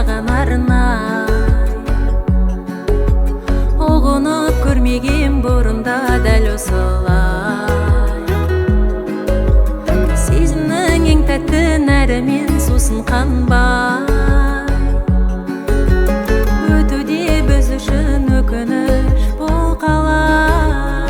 саған арнай. Ұғынып көрмеген бұрында дәл осылай. Сезімнің ең тәтті нәрі мен сусын қанбай. Өтуде біз үшін өкініш бұл қалай.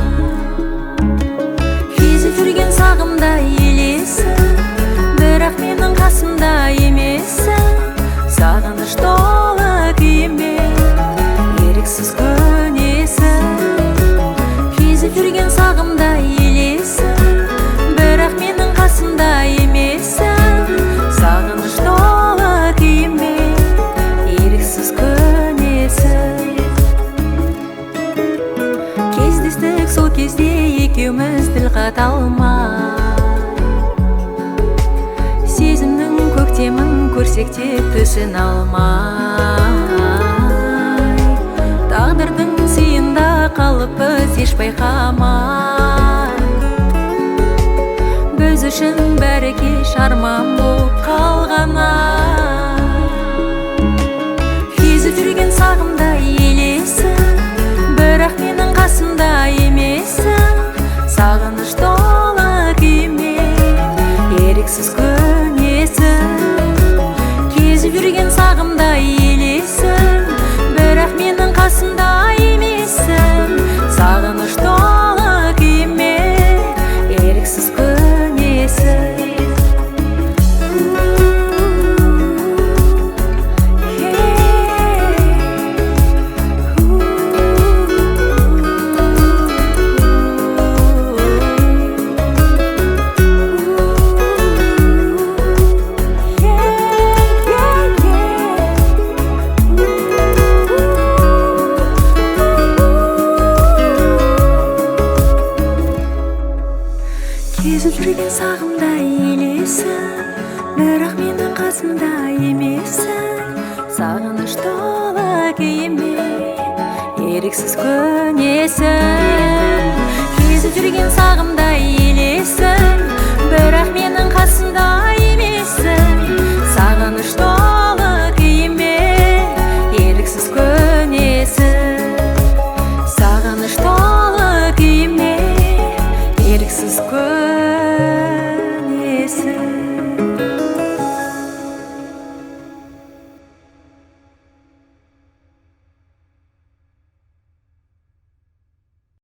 Кезіп жүрген сағымда елесің, бірақ менің қасымда емессің. Сағыныш толы күйіме еріксіз көнесің. Кезіп жүрген сағымда елесің, бірақ менің қасымда емессің. Сағыныш толы күйіме еріксіз көнесің. Кездестік сол кезде екеуміз тіл қата алмай. Сезімнің көктемін көрсек те түсін алмай. Тағдырдың сыйында қалыппыз еш байқамай. Біз үшін бәрі кеш арман болып қалғанай. Кезіп жүрген сағымда елесің, бірақ менің қасымда емессің. Сағыныш толы күйіме еріксіз көнесің. Кезіп жүрген сағымда елесің, бірақ менің қасымда емессің. Сағыныш толы күйіме еріксіз көнесің. Кезіп жүрген сағымда елесің, бірақ менің қасымда емессің. Сағыныш толы күйіме еріксіз көнесің. Кезіп жүрген сағымда елесің, бірақ менің қасымда емессің. Сағыныш толы